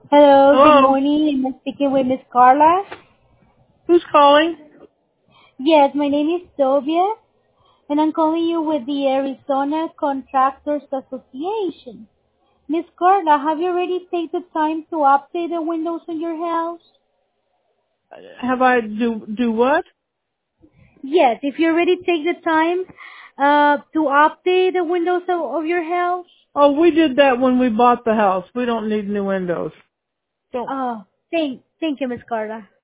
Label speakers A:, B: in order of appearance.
A: Hello, good
B: Hello?
A: morning. I'm speaking with Miss Carla.
B: Who's calling?
A: Yes, my name is Sylvia, and I'm calling you with the Arizona Contractors Association. Miss Carla, have you already taken the time to update the windows in your house?
B: Have I do what?
A: Yes, if you already take the time to update the windows of your house.
B: Oh, we did that when we bought the house. We don't need new windows. Don't.
A: Oh, thank you, Miss Carla.